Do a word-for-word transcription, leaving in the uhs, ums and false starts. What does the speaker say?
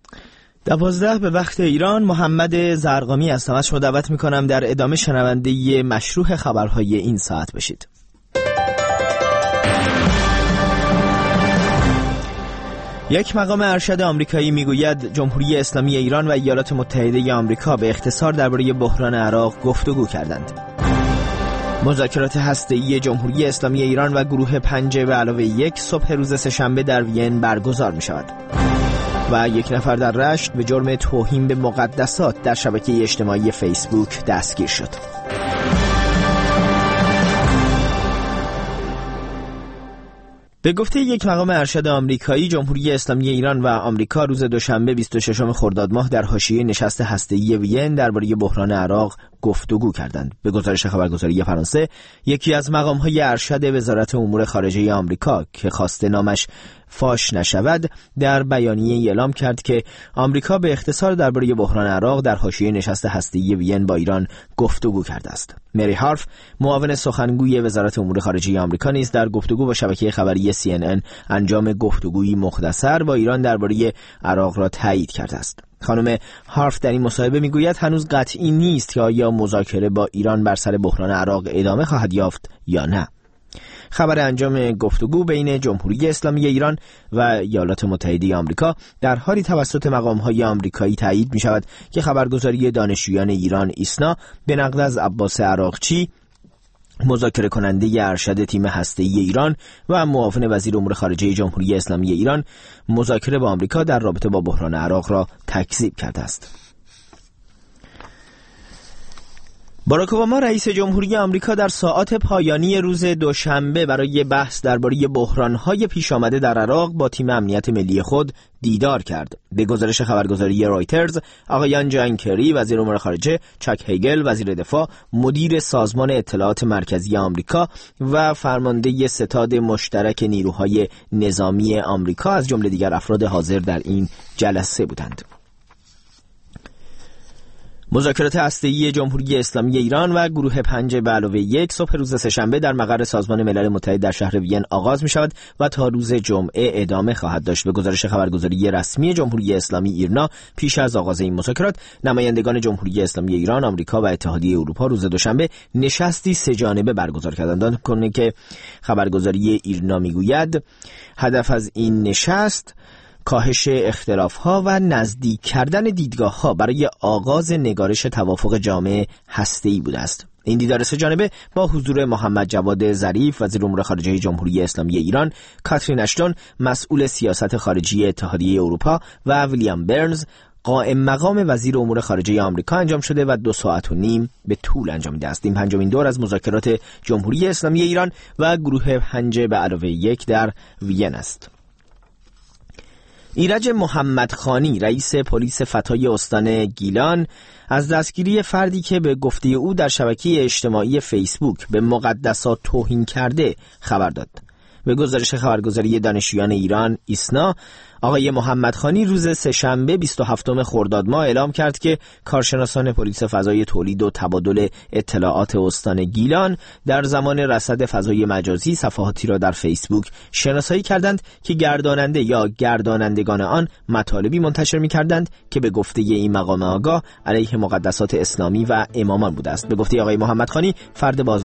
دوازده به وقت ایران. محمد زرقامی هستم. از شما دعوت میکنم در ادامه شنونده مشروح خبرهای این ساعت بشید. یک مقام ارشد آمریکایی میگوید جمهوری اسلامی ایران و ایالات متحده آمریکا به اختصار درباره بحران عراق گفتگو کردند. مذاکرات هسته‌ای جمهوری اسلامی ایران و گروه پنج به علاوه یک صبح روز سه‌شنبه در وین برگزار می شود. و یک نفر در رشت به جرم توهین به مقدسات در شبکه اجتماعی فیسبوک دستگیر شد. به گفته یک مقام ارشد آمریکایی، جمهوری اسلامی ایران و آمریکا روز دوشنبه بیست و ششم خرداد ماه در حاشیه نشست هسته‌ای وین درباره بحران عراق گفتگو کردند. به گزارش خبرگزاری فرانسه، یکی از مقام‌های ارشد وزارت امور خارجه آمریکا که خواسته نامش فاش نشود، در بیانیه اعلام کرد که آمریکا به اختصار درباره بحران عراق در حاشیه نشست هسته‌ای وین با ایران گفتگو کرده است. مری هارف، معاون سخنگوی وزارت امور خارجه آمریکا، نیز در گفتگو با شبکه خبری سی ان ان انجام گفتگویی مختصر با ایران درباره عراق را تایید کرده است. خانم هارف در این مصاحبه میگوید هنوز قطعی نیست که آیا مذاکره با ایران بر سر بحران عراق ادامه خواهد یافت یا نه. خبر انجام گفتگو بین جمهوری اسلامی ایران و ایالات متحده آمریکا در حالی توسط مقام‌های آمریکایی تایید می‌شود که خبرگزاری دانشجویان ایران ایسنا به نقل از عباس عراقچی، مذاکره کننده ارشد تیم هسته‌ای ایران و معاون وزیر امور خارجه جمهوری اسلامی ایران، مذاکره با آمریکا در رابطه با بحران عراق را تکذیب کرده است. باراک اوباما رئیس جمهوری آمریکا در ساعات پایانی روز دوشنبه برای بحث درباره بحران‌های پیش آمده در عراق با تیم امنیت ملی خود دیدار کرد. به گزارش خبرگزاری رایترز، آقایان جان کری وزیر امور خارجه، چاک هیگل وزیر دفاع، مدیر سازمان اطلاعات مرکزی آمریکا و فرمانده ستاد مشترک نیروهای نظامی آمریکا از جمله دیگر افراد حاضر در این جلسه بودند. مذاکرات هسته‌ای جمهوری اسلامی ایران و گروه پنج به علاوه یک صبح روز سه‌شنبه در مقر سازمان ملل متحد در شهر وین آغاز می شود و تا روز جمعه ادامه خواهد داشت. به گزارش خبرگزاری رسمی جمهوری اسلامی ایرنا، پیش از آغاز این مذاکرات، نمایندگان جمهوری اسلامی ایران، آمریکا و اتحادیه اروپا روز دوشنبه نشستی سه جانبه برگزار کردند. کنه که خبرگزاری ایرنا میگوید هدف از این نشست کاهش اختلاف‌ها و نزدیک کردن دیدگاه‌ها برای آغاز نگارش توافق جامع هسته‌ای بوده است. این دیدار سه جانبه با حضور محمد جواد ظریف وزیر امور خارجه جمهوری اسلامی ایران، کاترین اشتون مسئول سیاست خارجی اتحادیه اروپا و ویلیام برنز قائم مقام وزیر امور خارجه آمریکا انجام شده و دو ساعت و نیم به طول انجامیده است. این پنجمین دور از مذاکرات جمهوری اسلامی ایران و گروه پنج به علاوه یک در وین است. ایرج محمدخانی رئیس پلیس فتای استان گیلان از دستگیری فردی که به گفته او در شبکه اجتماعی فیسبوک به مقدسات توهین کرده خبر داد. به گزارش خبرگزاری دانشجویان ایران ایسنا، آقای محمدخانی روز سه‌شنبه بیست و هفتم خرداد ماه اعلام کرد که کارشناسان پلیس فضای تولید و تبادل اطلاعات استان گیلان در زمان رصد فضای مجازی صفحاتی را در فیسبوک شناسایی کردند که گرداننده یا گردانندگان آن مطالبی منتشر می‌کردند که به گفته این مقام آگاه علیه مقدسات اسلامی و امامان بوده است. به گفته آقای محمدخانی، فرد باز